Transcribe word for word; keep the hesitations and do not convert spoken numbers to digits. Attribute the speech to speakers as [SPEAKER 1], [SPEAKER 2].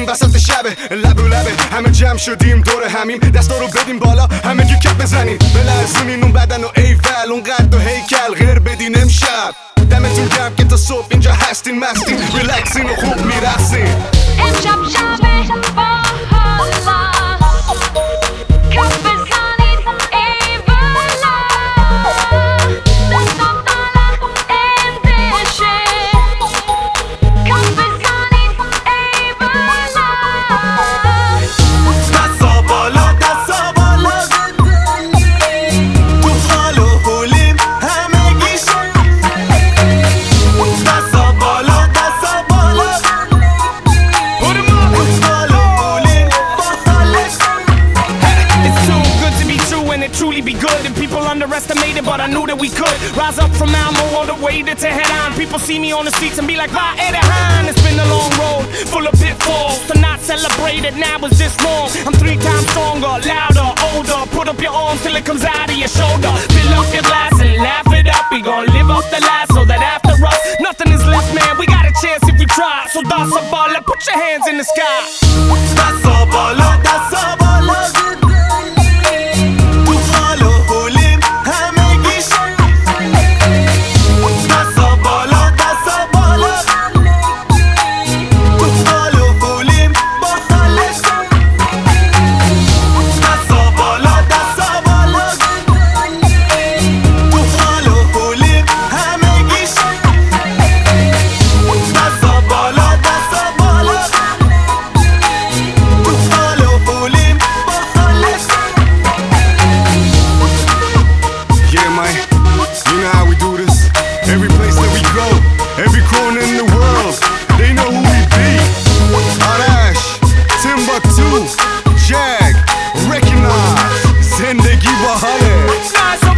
[SPEAKER 1] این وسط شبه لب و لبه همه جمع شدیم دور همیم دستا رو بدیم بالا همه گی کپ بزنیم بلرزونین اون بدن و ایول اون قد و هیکل غیر بدین امشب دمتون گرم که تا صبح اینجا هستین مستین ریلکسین و خوب میرقصین
[SPEAKER 2] امشب شبه با حالا کف بزنید ای بالا دستا بالا اندشه کف بزنید ای بالا
[SPEAKER 3] دستا بالا دستا بالا تو حال و حولیم همگی شد دستا بالا دستا بالا
[SPEAKER 4] truly be good and people underestimated, but I knew that we could rise up from Malmo all the way to Tehran. People see me on the streets and be like, "Va Edehan." It's been a long road full of pitfalls. To not celebrate it now is just wrong. I'm three times stronger, louder, older. Put up your arms till it comes out of your shoulder. Fill up your glass and laugh it up. We gon' live off the last so that after us nothing is left, man. We got a chance if we try. So that's a baller, put your hands in the sky.
[SPEAKER 3] That's a baller, that's a baller.
[SPEAKER 1] Every place that we go, every corner in the world, they know who we be. Arash, Timbuktu, Jag, recognize, Zindagi Bahale.